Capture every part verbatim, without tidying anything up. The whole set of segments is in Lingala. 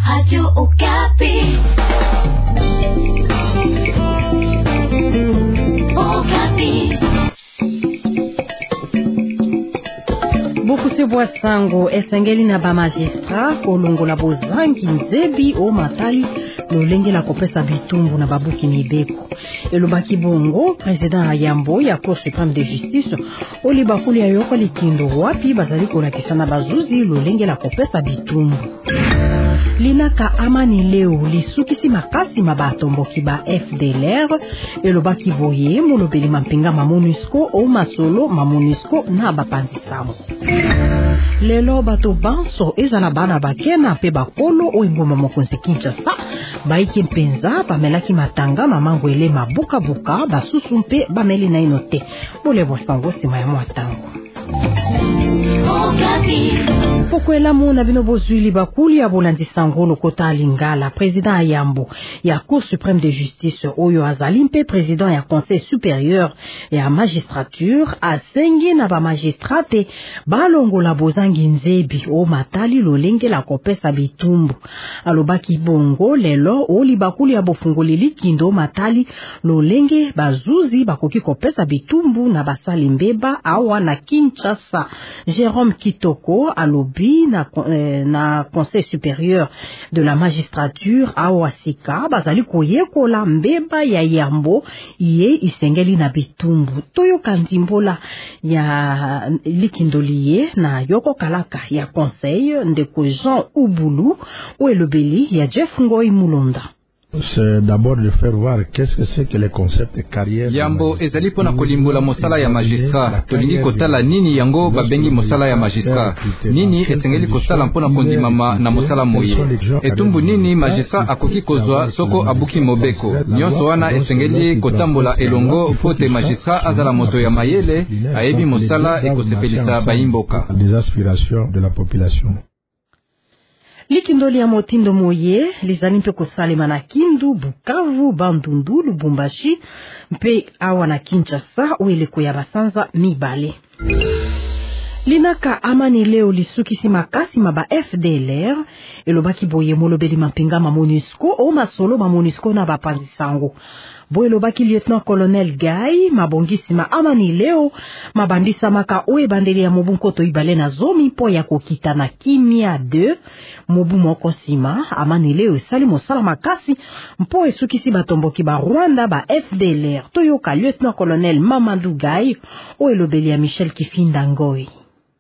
Radio Okapi. Okapi. Bokuse Bwasango esengeli na ba magistrat kolongola bozangi nzebi o matali lolenge la kopesa bitumbu na babuki mibeko. Elobaki bongo president Ayambo ya Cour suprême de justice oli bakuli ya yoko likindo wapi bazali kolakisa na bazuzi lolenge la kopesa bitumbu. Linaka amani leo lisukisi makasi mabatomboki ba F D L R elobaki boye molobeli mampinga ma MONUSCO o masolo ma MONUSCO na bapanzisamo. Lelo bato banso ezala bana bakena pe bakolo o ingoma mokonzi Kinshasa baiki mpenza bamelaki matanga mamango ele mabuka buka basusu mpe bameli na inote bole bosango sima ya mwatango. Pokwela mona bino bozwili bakuli ya bolandi sangolo kota Lingala president Ayambo ya Cour suprême de justice oyo azali mpe president ya Conseil supérieur ya magistrature asengi na ba magistrate balongola bozangi nzebi o matali lolenge la kopesa bitumbu. Alobaki bongo lelo oli bakuli ya bofungoleli kindo matali lolenge bazuzi bakoki kopesa bitumbu na basali mbeba awa na Kinshasa. Jérôme Kitoko alobi na, eh, na Conseil supérieur de la magistrature awasika bazali koyekola mbeba ya Yambo iye isengeli na bitumbu. Toyo kandimbola ya likindoliye na yoko kalaka ya Conseil ndeko Jean Ubulu ou elobeli ya Jeff Ngoy Mulonda. C'est d'abord de faire voir qu'est-ce que c'est que le concept de carrière. Yambo ezali pona kolimbola mosala ya magistrat. Tolingi kotala nini yango babengi mosala ya magistrat. Nini esengeli kosala mpona kondimama na mosala moye. Etumbu nini magistrat akoki kozwa soko abuki mobeko. Nyonso wana esengeli kotambola elongo fote magistrat azala moto ya mayele ayebi mosala ekosepelisa bayimboka. Des aspirations de la population. Likindoli ya motindo moye lizali mpe kosalema na Kindu, Bukavu, Bandundu, Lubumbashi mpe awa na Kinshasa ueleko ya basanza mibale. Linaka amani leo lisukisi makasi maba F D L R elobaki boye molobeli mampinga ma MONUSCO o masolo ma MONUSCO na bapanzisango. Boye lobaki lieutenant colonel Guy mabongisi ma amani leo mabandisa maka oe bandeli ya mobu nkoto ibale na zomi po ya kokita na kimia deux mobu moko sima amani leo esali mosala makasi mpo esukisi batomboki ba Rwanda ba F D L R toyoka lieutenant colonel Mamadou Guy oe lobeli ya Michel Kifinda Ngoy.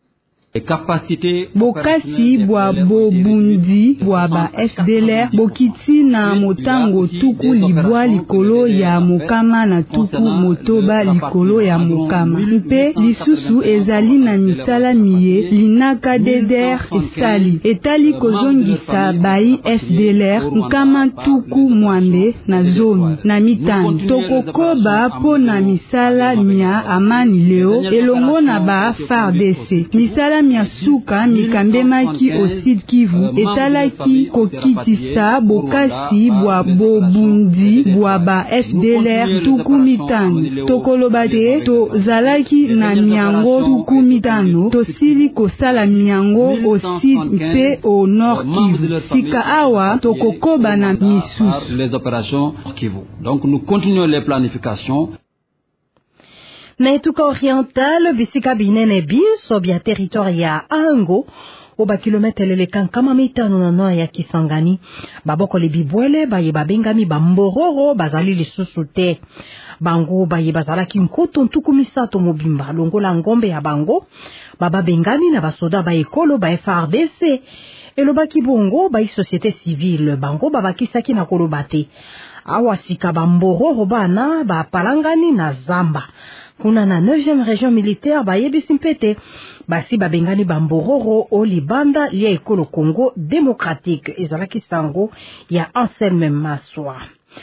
Bokasi bwa bobundi bwa ba F D L R bokiti na motango tuku libwa likolo ya mokama na tuku motoba likolo ya mokama mpe lisusu ezali na misala miye linaka D D R esali etali kozongisa bai F D L R mkama tuku mwambe na zomi na mitano tokokoba po na misala mia amani leo elongo na ba F A R D C misala miasuka mikambemaki au Sud Kivu etalaki kokitisa bokasi bwa bobundi bwa ba F D L R tuku mitano tokoloba te tozalaki na miango tuku mitano tosili kosala miango au Sud mpe au Nord Kivu sika awa tokokoba na misusu les opérations Kivu. Donc nous continuons les planifications. Na etuka oriental bisika binene biso bia territoire ya Ango oba kilometre lelekan kama mitano na noa ya Kisangani baboko le bibwele baye babengami bambororo bazali lisusu te bango baye bazalaki nkoto ntuku misato mobimba longola ngombe ya bango baba bengami na basoda ba ekolo ba F A R D C elobaki bongo ba société civile bango babakisaki na kolobate awasika bambororo bana ba palangani na Zamba kuna na neuvième région militaire ba yebisi mpete basi babengani bambororo o libanda lia ekolo Congo démocratique ezalaki sango ya Anselme Maswa.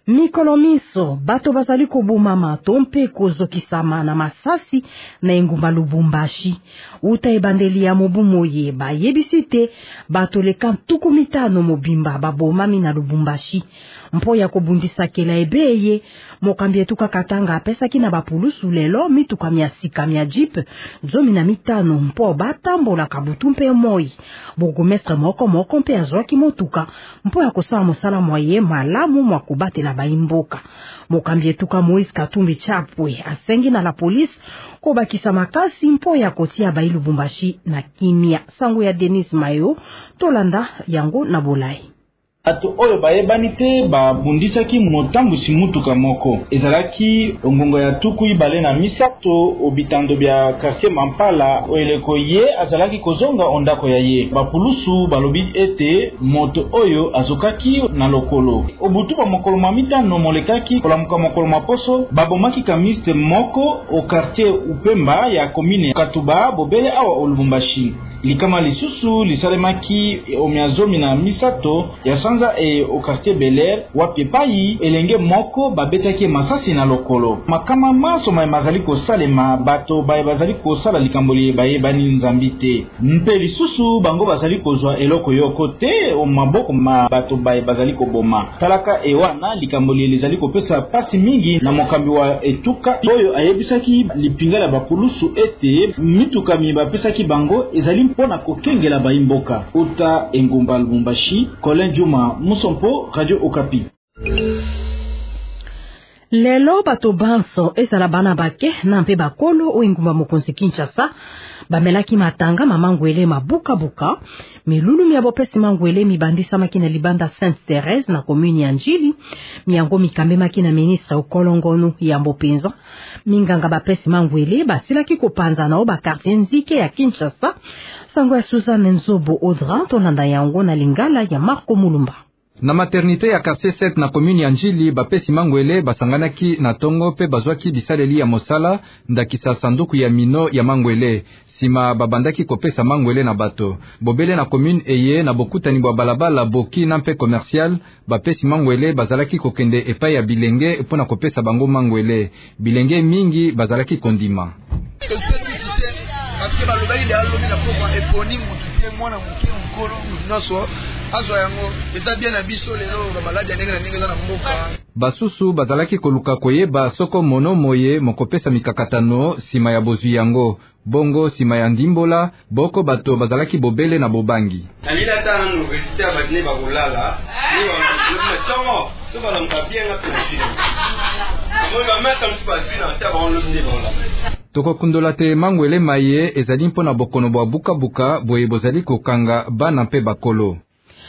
Mikolo miso bato bazali kobuma mato mpe kozokisama na masasi na engumba Lubumbashi. Uta ebandeli ya mobu moye bayebisi te bato leka ntuku mitano mobimba babomami na Lubumbashi. Mpo ya kobundisa kela ebeye mokambi etuka Katanga apesaki na bapulusu lelo mituka mia sika mia jeep zomi na mitano mpo batambola kabutu mpe moi. Burgomestre moko moko mpe azwaki motuka mpo ya kosala mosala moye malamu mwa kubatela baimboka. Mokambi etuka Moïse Katumbi Chapwe asengi na la polisi kobakisa makasi mpo ya kotia bai Lubumbashi na kimia. Sango ya Denis Mayo tolanda yango na Bolai. Ato oyo bayebani te babundisaki motambusi mutuka moko ezalaki ngongo ya tuku ibale na misato obitando bya quartier Mampala oyeleko ye azalaki kozonga ondako ya ye. Bapulusu balobi ete moto oyo azokaki na lokolo obutu ba mokolo mamitano molekaki kolamuka mokolo maposo babomaki kamiste moko o quartier Upemba ya commune Katuba bobele awa Lubumbashi. Likama lisusu lisalemaki omiazomi na misato ya sanza e au quartier Bel-Air wapi pai elenge moko babetaki masasi na lokolo. Makama maso mai mazali ko salema bato baye bazali ko sala likamboli baye bani nzambi te. Mpe lisusu bango bazali kozwa eloko yoko te o maboko ma bato baye bazali ko boma. Talaka ewana likamboli lizali ko pesa pasi mingi na mokambi wa etuka oyo ayebisaki lipingala bapulusu ete mituka mi bapesaki bango ezali mpona kokengela baimboka. Uta engumba Lubumbashi, Colin Juma, Musompo, Radio Okapi. Lelo bato banso ezala bana bake na mpe bakolo o engumba mokonzi Kinshasa bamelaki matanga mamangwele mabuka buka milulu mia bopesi mangwele mibandisa makina libanda Sainte Thérèse na commune ya Njili miango mikambe makina ministre okolongonu ya Mbopenza minganga bapesi mangwele basilaki kopanza na oba quartier Nzike ya Kinshasa. Sango ya Suzanne Nzobo Audran tolanda yango na Lingala ya Marco Mulumba. Na maternité ya quartier sept na commune ya Njili bapesi mangwele basanganaki na tongo pe bazwaki bisaleli ya mosala ndakisa sanduku ya mino ya mangwele. Sima babandaki kopesa mangwele na bato. Bobele na commune eye na bokutani bwa balabala boki na mpe commercial bapesi mangwele bazalaki kokende epai ya bilenge pona kopesa bango mangwele. Bilenge mingi bazalaki kondima. Parce que balobali da lobi na poko eponi mutu te mwana mutu ngolo nyonso azwa yango eza bien na biso lelo ba maladi ya ndenge na ndenge za na mboka. Basusu bazalaki koluka koyeba soko mono moye mokopesa mikakatano sima ya bozwi yango. Bongo sima ya ndimbola boko bato bazalaki bobele na bobangi. Alila tana université abadine bakolala ni wa tongo soba la mkapia na pesi. Moi ba mettre sur basi na taba on le dit voilà. Toko kundola te mangwele maye ezali mpona bokono bwa buka buka boye bozali kokanga bana mpe bakolo.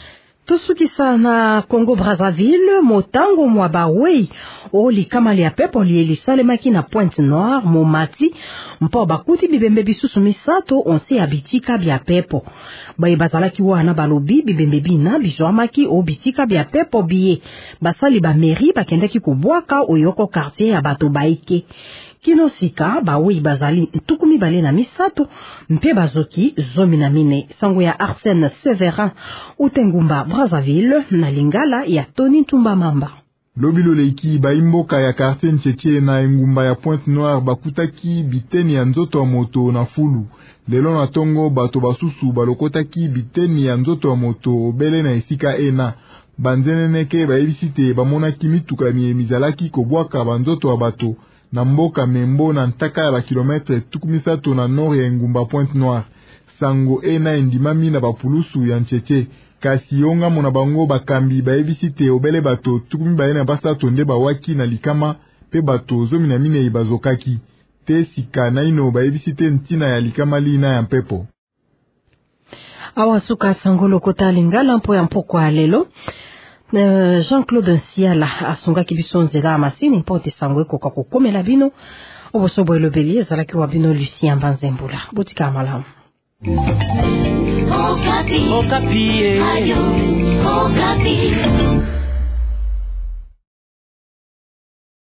Tosukisa na Congo Brazzaville motango mwa bawei o likama lia pepo lielisalemaki na Pointe Noire momati mpo bakuti bibembe bisusu misato onse abitika bya pepo. Baye bazalaki wana balobi bibembe bina bizwamaki o bitika bya pepo biye. Basali ba mairie bakendaki kubwaka oyoko quartier ya bato baike. Kinosika bawe bazali ntukumi bale na misato mpe bazoki zomi na mine. Sango ya Arsène Severin utengumba Brazzaville na Lingala ya Tony Tumba Mamba. Lobilo leiki baimboka ya quartier Ncheche na engumba ya Pointe Noire bakutaki biteni ya nzoto wa moto na fulu. Lelo na tongo bato basusu balokotaki biteni ya nzoto wa moto obele na esika ena. Banzeneneke baebisite bamonaki mituka mizalaki kobwaka banzoto wa bato. Na mboka membo na ntaka ya ba kilometre tukumisato na nord ya engumba Pointe Noire. Sango ena endimami na bapulusu ya Ncheche. Kasi yonga mona bango bakambi baebisite obele bato tukumi baye na basato nde bawaki na likama pe bato zomi na mine ibazokaki. Te sika na ino baebisite ntina ya likama lina ya mpepo. Awasuka sangolo kota Lingala mpo ya mpoko ya lelo. Uh, Jean-Claude Nsiala asunga kibiso nzela masini mpote sangwe koka kokomela bino obosobo elobeli ezalaki wa bino Lucien Banzembula botika malamu. Okapi. Okapi. Ayo. Okapi.